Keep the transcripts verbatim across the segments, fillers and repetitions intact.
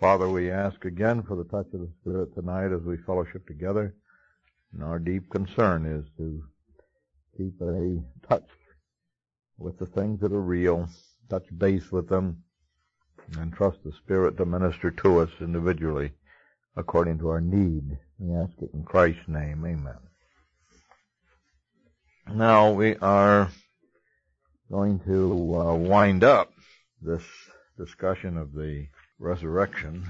Father, we ask again for the touch of the Spirit tonight as we fellowship together. And our deep concern is to keep a touch with the things that are real, touch base with them, and trust the Spirit to minister to us individually according to our need. We ask it in Christ's name. Amen. Now we are going to uh, wind up this discussion of the resurrection.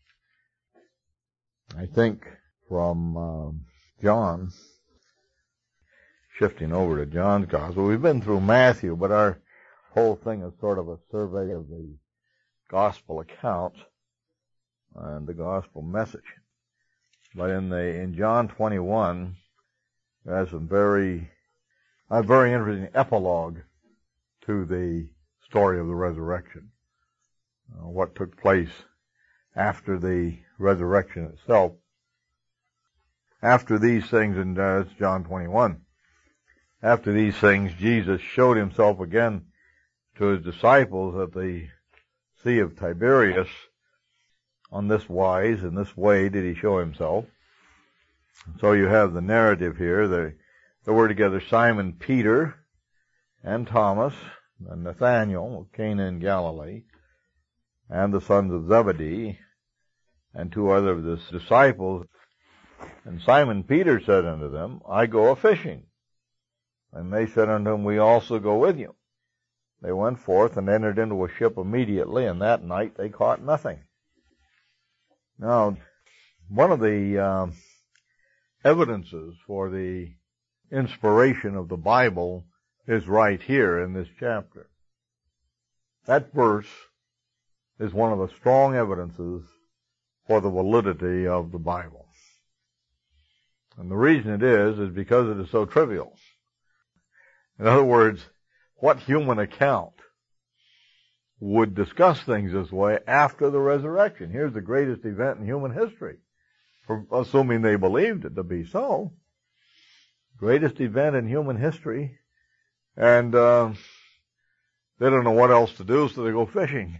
I think from uh, John, shifting over to John's Gospel. We've been through Matthew, but our whole thing is sort of a survey of the Gospel account and the Gospel message. But in the in John twenty-one, there's some very a very interesting epilogue to the story of the resurrection. Uh, what took place after the resurrection itself. After these things, and uh, it's John twenty-one. After these things, Jesus showed himself again to his disciples at the Sea of Tiberias. On this wise, in this way did he show himself. So you have the narrative here. They, they were together Simon Peter and Thomas and Nathanael of Cana in Galilee, and the sons of Zebedee, and two other of his disciples. And Simon Peter said unto them, I go a-fishing. And they said unto him, we also go with you. They went forth and entered into a ship immediately, and that night they caught nothing. Now, one of the uh, evidences for the inspiration of the Bible is right here in this chapter. That verse is one of the strong evidences for the validity of the Bible. And the reason it is, is because it is so trivial. In other words, what human account would discuss things this way after the resurrection? Here's the greatest event in human history, for assuming they believed it to be so. Greatest event in human history, and uh, they don't know what else to do, so they go fishing.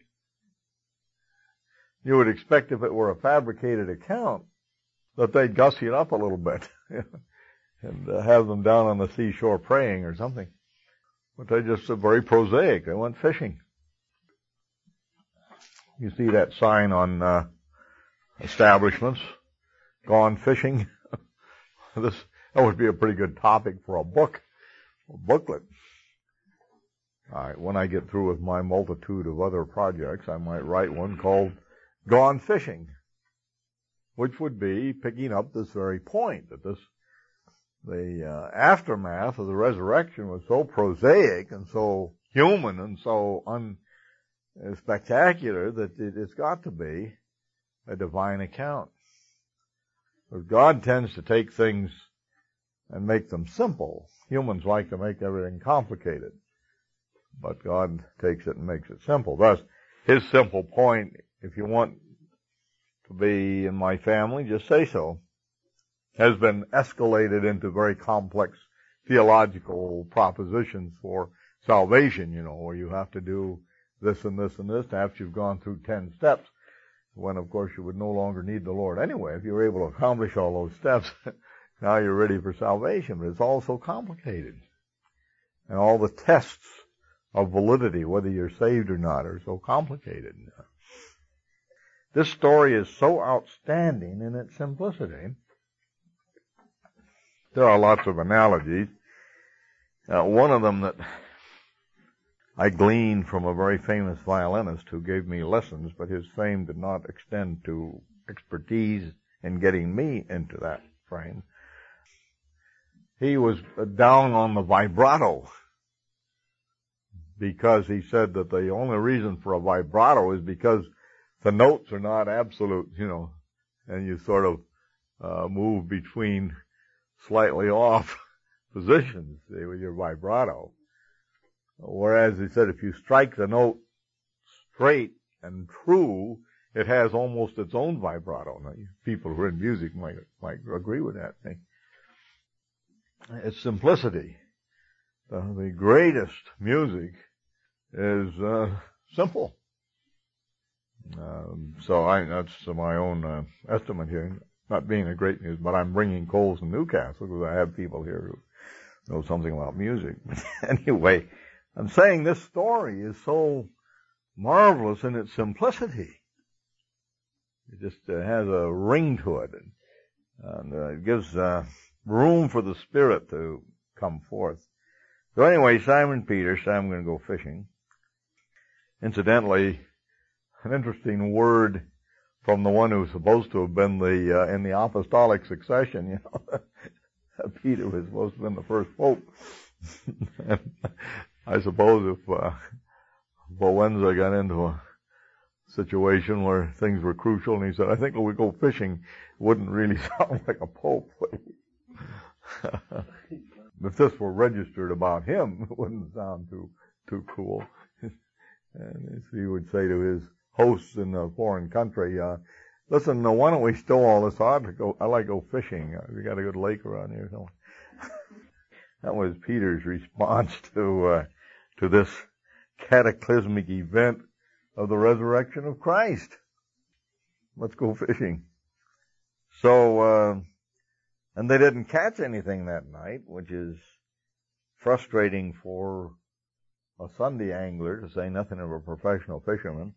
You would expect if it were a fabricated account that they'd gussy it up a little bit and uh, have them down on the seashore praying or something. But they just are very prosaic. They went fishing. You see that sign on uh, establishments, gone fishing. This that would be a pretty good topic for a book, a booklet. All right, when I get through with my multitude of other projects, I might write one called Gone Fishing, which would be picking up this very point, that this the uh, aftermath of the resurrection was so prosaic and so human and so un, uh, spectacular that it, it's got to be a divine account. Because God tends to take things and make them simple. Humans like to make everything complicated. But God takes it and makes it simple. Thus, his simple point, if you want to be in my family, just say so, has been escalated into very complex theological propositions for salvation, you know, where you have to do this and this and this after you've gone through ten steps, when of course you would no longer need the Lord anyway. If you were able to accomplish all those steps, now you're ready for salvation. But it's all so complicated. And all the tests of validity, whether you're saved or not, are so complicated. This story is so outstanding in its simplicity. There are lots of analogies. Uh, one of them that I gleaned from a very famous violinist who gave me lessons, but his fame did not extend to expertise in getting me into that frame. He was down on the vibrato because he said that the only reason for a vibrato is because the notes are not absolute, you know, and you sort of uh, move between slightly off positions with your vibrato. Whereas he said if you strike the note straight and true, it has almost its own vibrato. Now, people who are in music might might agree with that thing. It's simplicity. The, the greatest music is uh, simple. Um, so I, that's my own uh, estimate here. Not being a great news, but I'm bringing coals in Newcastle because I have people here who know something about music. Anyway, I'm saying this story is so marvelous in its simplicity. It just uh, has a ring to it, and, and uh, it gives uh, room for the Spirit to come forth. So anyway, Simon Peter said, I'm going to go fishing. Incidentally, an interesting word from the one who's supposed to have been the, uh, in the apostolic succession, you know. Peter was supposed to have been the first pope. And I suppose if, uh, Bowenza got into a situation where things were crucial and he said, I think when we go fishing, it wouldn't really sound like a pope. If this were registered about him, it wouldn't sound too, too cool. And he would say to his hosts in a foreign country, uh, listen, uh, why don't we stow all this out? I, go, I like to go fishing. Uh, we got a good lake around here. So that was Peter's response to, uh, to this cataclysmic event of the resurrection of Christ. Let's go fishing. So, uh, and they didn't catch anything that night, which is frustrating for a Sunday angler, to say nothing of a professional fisherman.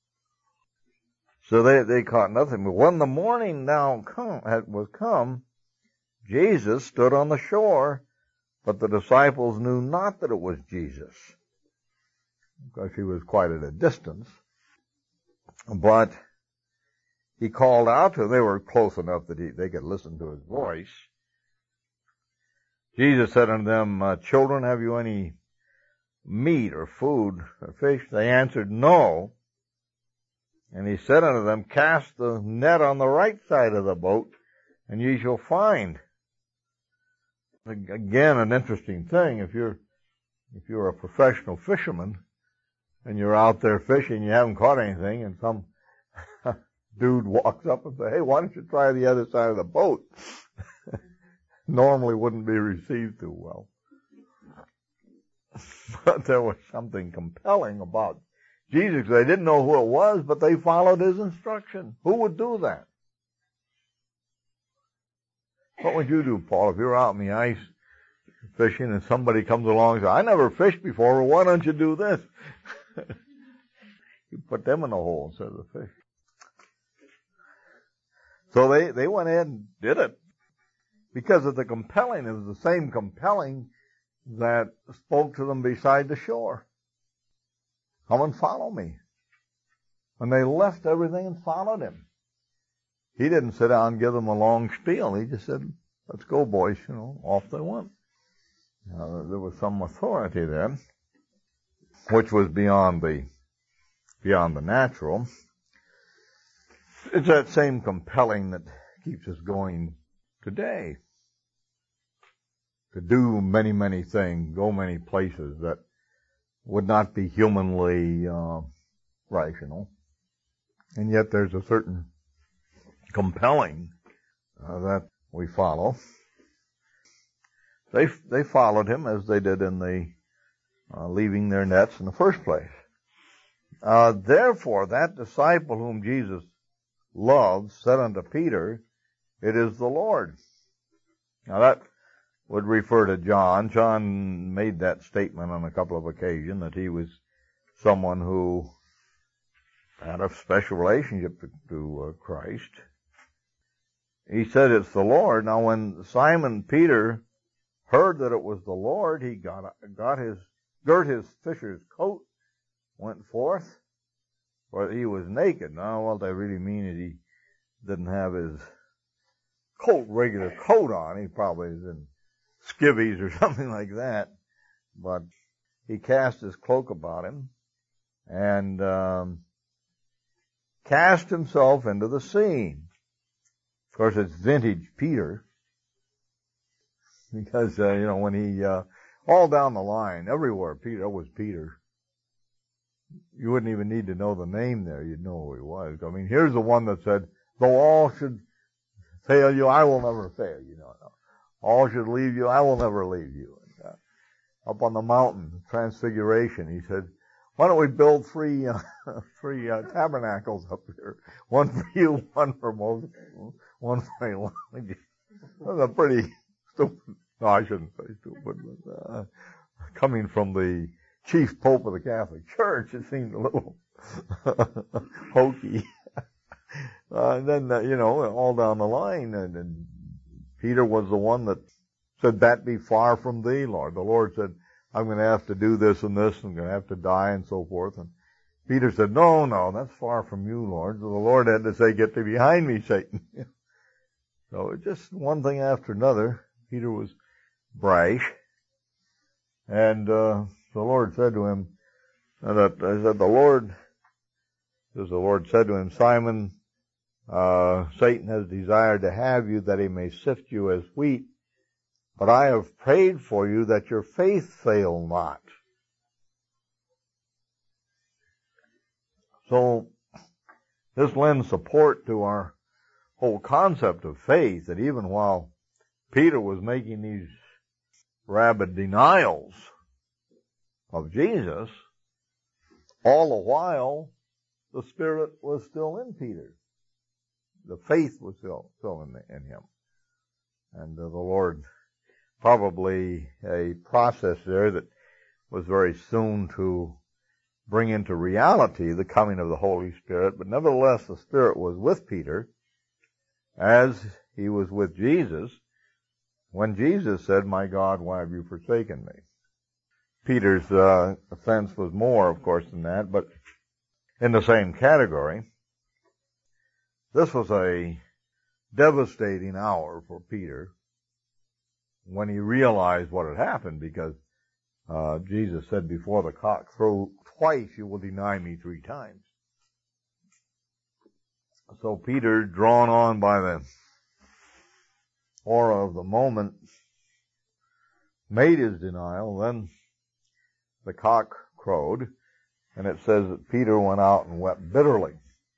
So they, they caught nothing. But when the morning now come, had, was come, Jesus stood on the shore, but the disciples knew not that it was Jesus. Because he was quite at a distance. But he called out to them. They were close enough that he, they could listen to his voice. Jesus said unto them, uh, children, have you any meat or food or fish? They answered, no. And he said unto them, cast the net on the right side of the boat, and ye shall find. Again, an interesting thing. If you're, if you're a professional fisherman, and you're out there fishing, you haven't caught anything, and some dude walks up and says, hey, why don't you try the other side of the boat? Normally wouldn't be received too well. But there was something compelling about Jesus. They didn't know who it was, but they followed his instruction. Who would do that? What would you do, Paul, if you were out in the ice fishing and somebody comes along and says, I never fished before, well, why don't you do this? You put them in a hole instead of the fish. So they, they went ahead and did it. Because of the compelling, it was the same compelling that spoke to them beside the shore. Come and follow me. And they left everything and followed him. He didn't sit down and give them a long spiel. He just said, let's go, boys. You know, off they went. Now, there was some authority there, which was beyond the, beyond the natural. It's that same compelling that keeps us going today. To do many, many things, go many places that would not be humanly uh, rational. And yet there's a certain compelling uh, that we follow. They they followed him as they did in the uh, leaving their nets in the first place. Uh, therefore, that disciple whom Jesus loved said unto Peter, it is the Lord. Now that would refer to John. John made that statement on a couple of occasions that he was someone who had a special relationship to, to uh, Christ. He said it's the Lord. Now when Simon Peter heard that it was the Lord, he got got his girt his fisher's coat, went forth, for he was naked. Now what they really mean is he didn't have his coat, regular coat on. He probably was in skivvies or something like that. But he cast his cloak about him and um, cast himself into the sea. Of course, it's vintage Peter. Because, uh, you know, when he, uh, all down the line, everywhere, Peter was Peter. You wouldn't even need to know the name there. You'd know who he was. I mean, here's the one that said, though all should fail you, I will never fail you. No, no. All should leave you, I will never leave you. And, uh, up on the mountain, Transfiguration, he said, why don't we build three, uh, three uh, tabernacles up here? One for you, one for Moses, one for Elijah. That's a pretty stupid, no, I shouldn't say stupid, but, uh, coming from the chief pope of the Catholic Church, it seemed a little hokey. Uh, and then, uh, you know, all down the line, and, and Peter was the one that said, that be far from thee, Lord. The Lord said, I'm going to have to do this and this, and I'm going to have to die and so forth. And Peter said, no, no, that's far from you, Lord. So the Lord had to say, get thee behind me, Satan. So it's just one thing after another. Peter was brash. And, uh, the Lord said to him, that, I said, the Lord, as the Lord said to him, Simon, uh, Satan has desired to have you that he may sift you as wheat, but I have prayed for you that your faith fail not. So, this lends support to our whole concept of faith, that even while Peter was making these rabid denials of Jesus, all the while the Spirit was still in Peter. The faith was still, still in, the, in him. And uh, the Lord probably a process there that was very soon to bring into reality the coming of the Holy Spirit. But nevertheless, the Spirit was with Peter as he was with Jesus when Jesus said, my God, why have you forsaken me? Peter's uh, offense was more, of course, than that, but in the same category. This was a devastating hour for Peter when he realized what had happened, because uh, Jesus said, before the cock crow twice you will deny me three times. So Peter, drawn on by the horror of the moment, made his denial. Then the cock crowed, and it says that Peter went out and wept bitterly.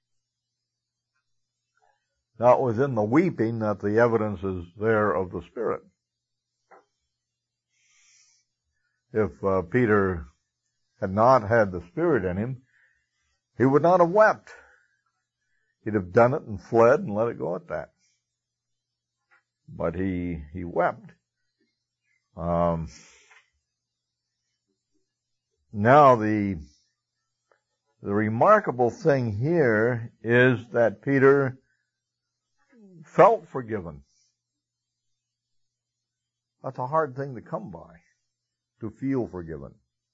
Now, it was in the weeping that the evidence is there of the Spirit. If uh, Peter had not had the Spirit in him, he would not have wept. He'd have done it and fled and let it go at that. But he he wept. Um, now, the the remarkable thing here is that Peter felt forgiven. That's a hard thing to come by, to feel forgiven.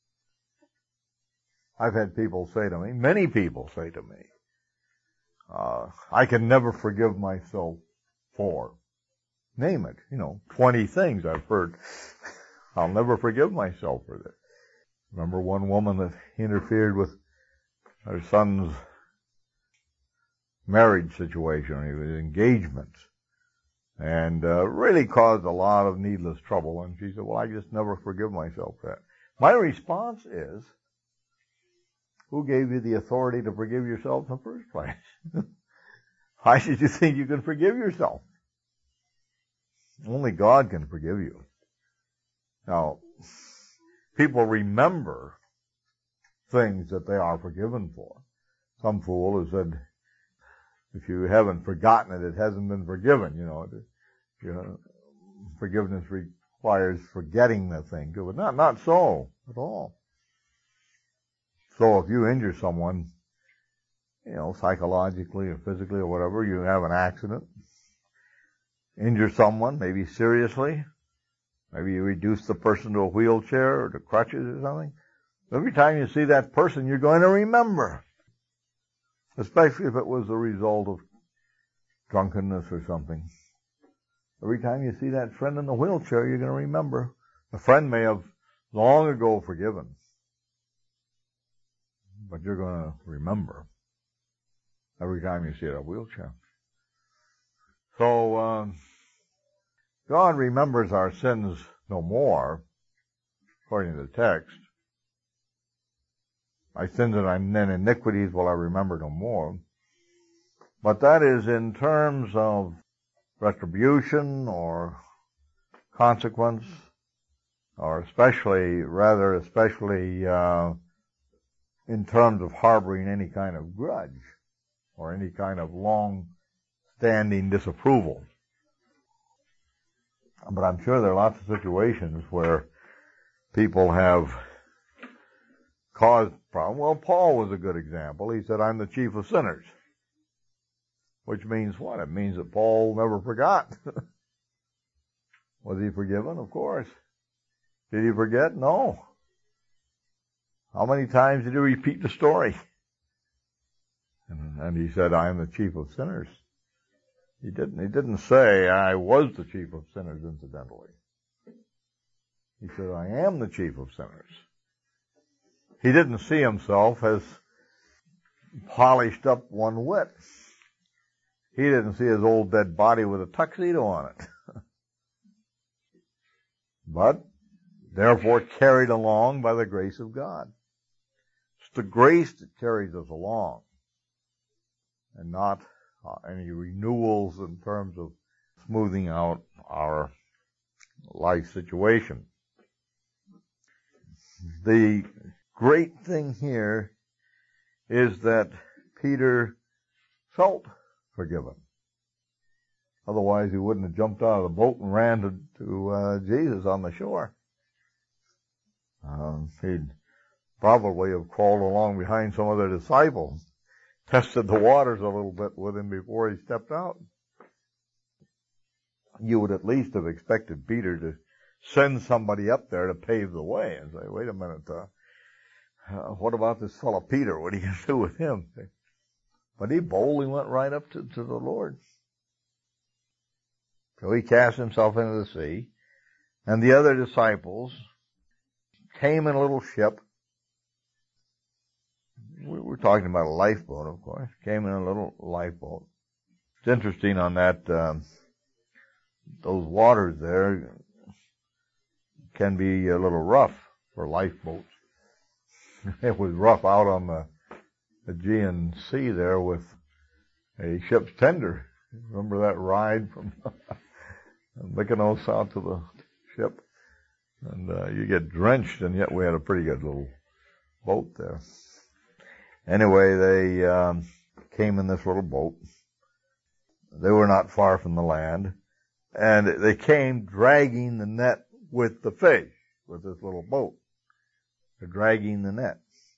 I've had people say to me, many people say to me, uh, I can never forgive myself for. Name it, you know, twenty things I've heard. I'll never forgive myself for this. Remember one woman that interfered with her son's marriage situation, his engagement, and uh, really caused a lot of needless trouble. And she said, well, I just never forgive myself for that. My response is, who gave you the authority to forgive yourself in the first place? Why should you think you can forgive yourself? Only God can forgive you. Now, people remember things that they are forgiven for. Some fool has said, if you haven't forgotten it, it hasn't been forgiven. You know, you know, forgiveness requires forgetting the thing. But not, not so at all. So if you injure someone, you know, psychologically or physically or whatever, you have an accident, injure someone, maybe seriously, maybe you reduce the person to a wheelchair or to crutches or something. Every time you see that person, you're going to remember. Especially if it was the result of drunkenness or something. Every time you see that friend in the wheelchair, you're going to remember. The friend may have long ago forgiven, but you're going to remember every time you see that wheelchair. So, um, God remembers our sins no more, according to the text. My sins and iniquities will I remember no more. But that is in terms of retribution or consequence, or especially, rather especially, uh, in terms of harboring any kind of grudge or any kind of long-standing disapproval. But I'm sure there are lots of situations where people have caused problems. Well, Paul was a good example. He said, I'm the chief of sinners. Which means what? It means that Paul never forgot. Was he forgiven? Of course. Did he forget? No. How many times did he repeat the story? And, and he said, I am the chief of sinners. He didn't, he didn't say, I was the chief of sinners, incidentally. He said, I am the chief of sinners. He didn't see himself as polished up one whit. He didn't see his old dead body with a tuxedo on it. But, therefore, carried along by the grace of God. It's the grace that carries us along, and not uh, any renewals in terms of smoothing out our life situation. The great thing here is that Peter felt forgiven. Otherwise, he wouldn't have jumped out of the boat and ran to, to uh, Jesus on the shore. Um, he'd probably have crawled along behind some of the disciples, tested the waters a little bit with him before he stepped out. You would at least have expected Peter to send somebody up there to pave the way and say, wait a minute, uh, uh, what about this fellow Peter? What are you going to do with him? But he boldly went right up to, to the Lord. So he cast himself into the sea, and the other disciples came in a little ship. We're talking about a lifeboat, of course. Came in a little lifeboat. It's interesting on that, um, those waters there can be a little rough for lifeboats. It was rough out on the Aegean Sea there with a ship's tender. Remember that ride from Mykonos out to the ship? And uh, you get drenched, and yet we had a pretty good little boat there. Anyway, they um, came in this little boat. They were not far from the land, and they came dragging the net with the fish, with this little boat. They're dragging the net.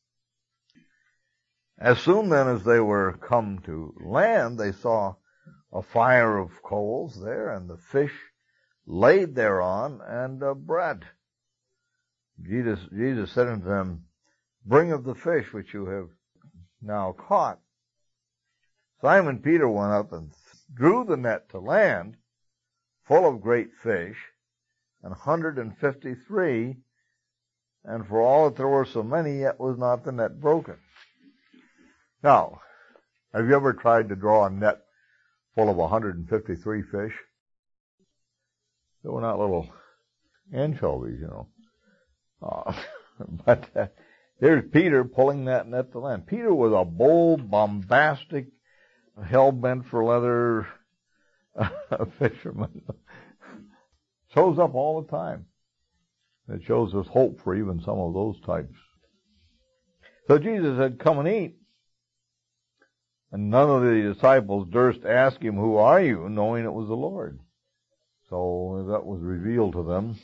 As soon then as they were come to land, they saw a fire of coals there, and the fish laid thereon, and uh, bread. Jesus, Jesus said unto them, bring of the fish which you have now caught. Simon Peter went up and drew the net to land, full of great fish, an hundred and fifty-three, and for all that there were so many, yet was not the net broken. Now, have you ever tried to draw a net full of one hundred fifty-three fish? They were not little anchovies, you know. Uh, but uh, here's Peter pulling that net to land. Peter was a bold, bombastic, hell-bent for leather uh, fisherman. Shows up all the time. It shows us hope for even some of those types. So Jesus said, come and eat. And none of the disciples durst ask him, who are you, knowing it was the Lord. So that was revealed to them.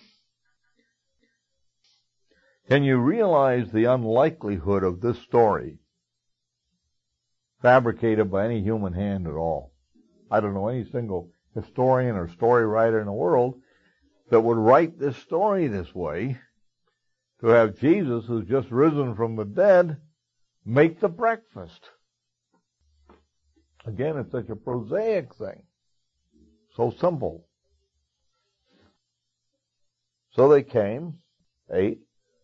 Can you realize the unlikelihood of this story fabricated by any human hand at all? I don't know any single historian or story writer in the world that would write this story this way, to have Jesus, who's just risen from the dead, make the breakfast. Again, it's such a prosaic thing. So simple. So they came, ate,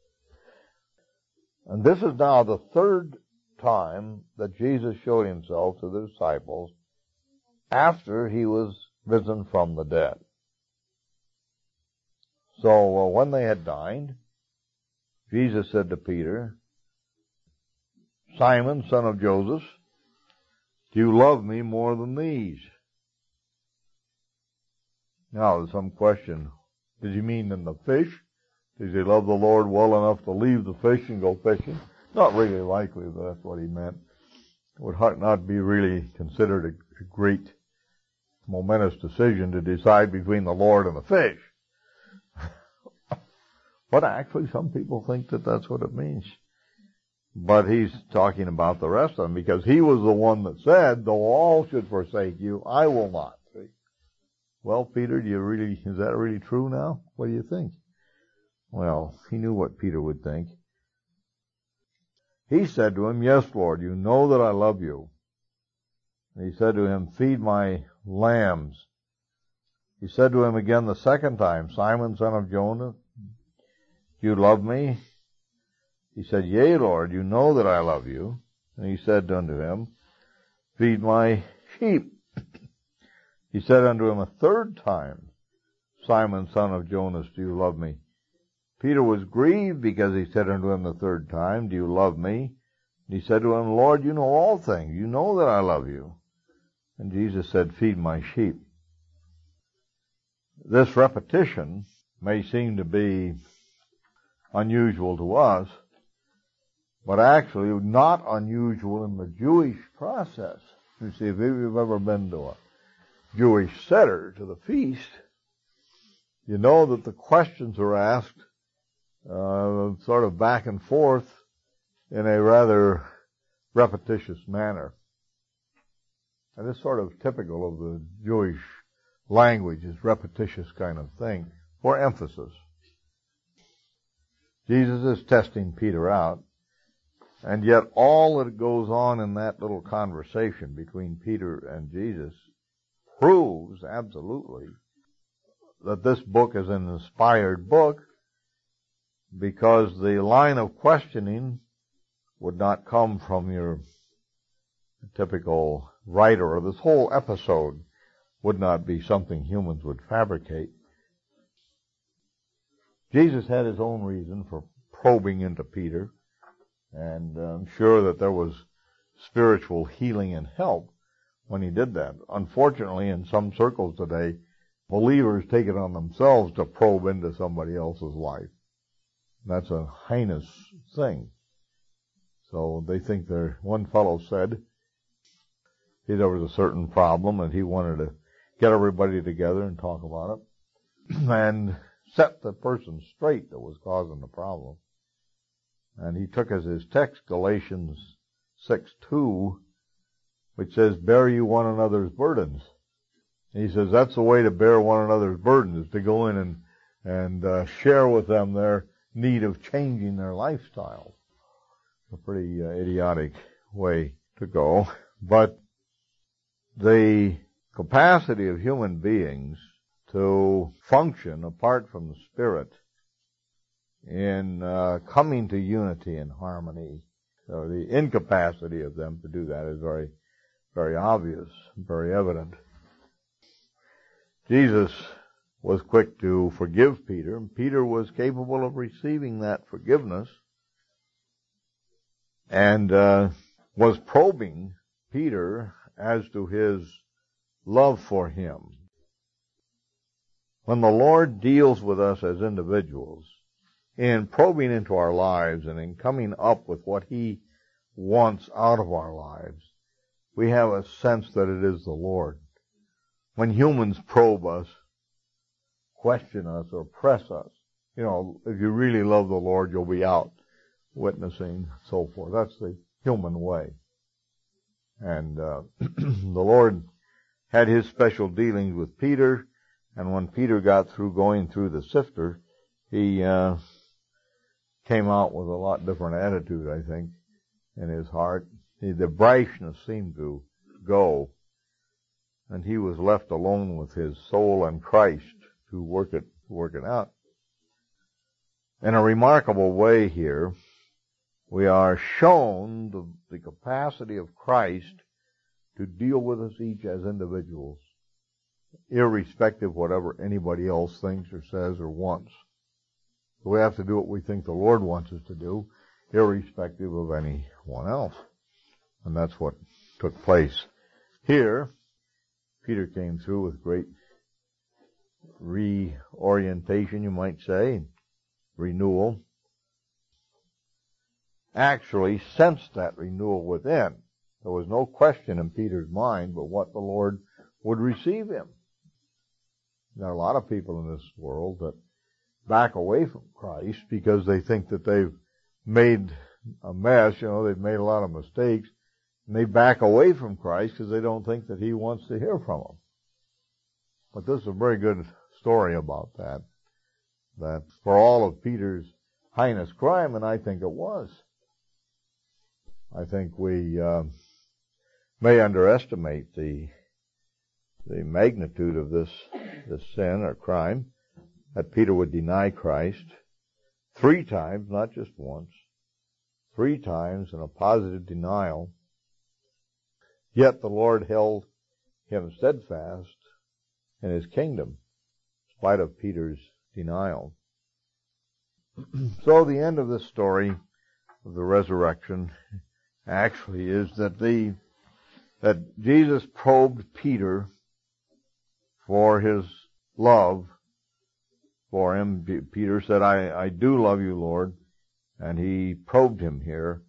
and this is now the third time that Jesus showed himself to the disciples after he was risen from the dead. So uh, when they had dined, Jesus said to Peter, Simon, son of Joseph, do you love me more than these? Now, there's some question. Did he mean in the fish? Did he love the Lord well enough to leave the fish and go fishing? not really likely that that's what he meant. It would not be really considered a, a great momentous decision to decide between the Lord and the fish. But actually, some people think that that's what it means. But he's talking about the rest of them, because he was the one that said, though all should forsake you, I will not. See? Well, Peter, do you really, is that really true now? What do you think? Well, he knew what Peter would think. He said to him, yes, Lord, you know that I love you. And he said to him, feed my lambs. He said to him again the second time, Simon, son of Jonah, do you love me? He said, yea, Lord, you know that I love you. And he said unto him, feed my sheep. He said unto him a third time, Simon, son of Jonas, do you love me? Peter was grieved because he said unto him the third time, do you love me? And he said to him, Lord, you know all things. You know that I love you. And Jesus said, feed my sheep. This repetition may seem to be unusual to us, but actually not unusual in the Jewish process. You see, if you've ever been to a Jewish seder, to the feast, you know that the questions are asked uh, sort of back and forth in a rather repetitious manner. And this is sort of typical of the Jewish language, is repetitious kind of thing, for emphasis. Jesus is testing Peter out, and yet all that goes on in that little conversation between Peter and Jesus proves absolutely that this book is an inspired book, because the line of questioning would not come from your typical writer, or this whole episode would not be something humans would fabricate. Jesus had his own reason for probing into Peter, and I'm sure that there was spiritual healing and help when he did that. Unfortunately, in some circles today, believers take it on themselves to probe into somebody else's life. That's a heinous thing. So they think they're, one fellow said, he, there was a certain problem and he wanted to get everybody together and talk about it and set the person straight that was causing the problem. And he took as his text Galatians six two, which says, bear you one another's burdens. And he says that's the way to bear one another's burdens, is to go in and, and uh, share with them their need of changing their lifestyle. A pretty uh, idiotic way to go. But the capacity of human beings to function apart from the Spirit in uh, coming to unity and harmony, so the incapacity of them to do that is very, very obvious, very evident. Jesus was quick to forgive Peter, and Peter was capable of receiving that forgiveness, and uh, was probing Peter as to his love for him. When the Lord deals with us as individuals, in probing into our lives and in coming up with what He wants out of our lives, we have a sense that it is the Lord. When humans probe us, question us, or press us, you know, if you really love the Lord, you'll be out witnessing, so forth. That's the human way. And uh, the Lord had His special dealings with Peter, and when Peter got through going through the sifter, he uh, came out with a lot different attitude, I think, in his heart. He, the brashness seemed to go, and he was left alone with his soul and Christ to work it, work it out. In a remarkable way here, we are shown the, the capacity of Christ to deal with us each as individuals, irrespective of whatever anybody else thinks or says or wants. So we have to do what we think the Lord wants us to do, irrespective of anyone else. And that's what took place here. Peter came through with great reorientation, you might say, renewal. actually sensed that renewal within. There was no question in Peter's mind but what the Lord would receive him. There are a lot of people in this world that back away from Christ because they think that they've made a mess, you know, they've made a lot of mistakes, and they back away from Christ because they don't think that he wants to hear from them. But this is a very good story about that, that for all of Peter's heinous crime, and I think it was, I think we uh, may underestimate the the magnitude of this this sin or crime, that Peter would deny Christ three times, not just once, three times in a positive denial. Yet the Lord held him steadfast in his kingdom, in spite of Peter's denial. So the end of this story of the resurrection actually is that the that Jesus probed Peter for his love for him. Peter said, I, I do love you, Lord. And he probed him here.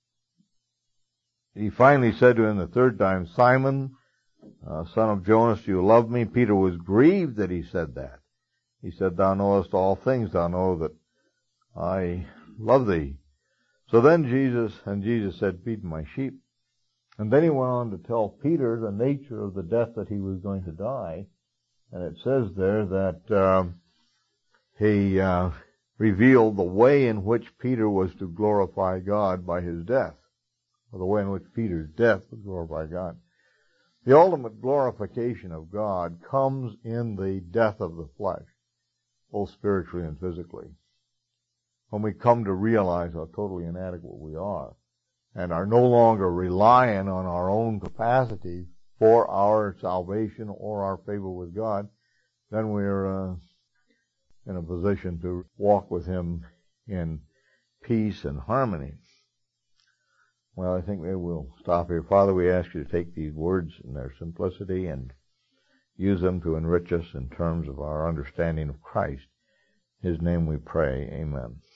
He finally said to him the third time, Simon, uh, son of Jonas, do you love me? Peter was grieved that he said that. He said, thou knowest all things. Thou know that I love thee. So then Jesus, and Jesus said, feed my sheep. And then he went on to tell Peter the nature of the death that he was going to die. And it says there that uh, he uh, revealed the way in which Peter was to glorify God by his death, or the way in which Peter's death would glorify God. The ultimate glorification of God comes in the death of the flesh, both spiritually and physically. When we come to realize how totally inadequate we are, and are no longer relying on our own capacity for our salvation or our favor with God, then we're uh, in a position to walk with him in peace and harmony. Well, I think maybe we'll stop here. Father, we ask you to take these words in their simplicity and use them to enrich us in terms of our understanding of Christ. In his name we pray. Amen.